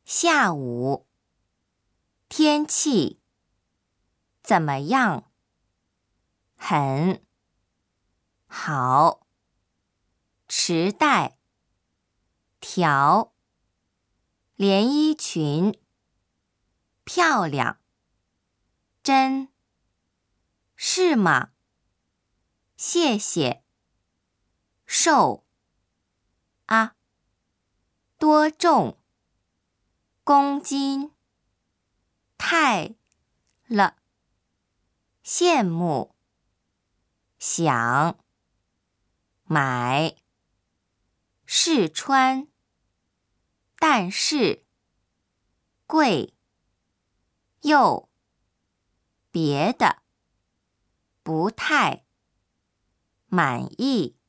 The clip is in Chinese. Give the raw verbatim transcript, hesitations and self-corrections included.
下午。天气怎么样？很好。池袋条连衣裙漂亮。真是吗？谢谢。瘦啊。多重？公斤。太了。羡慕。想买。试穿。但是贵。又别的不太满意。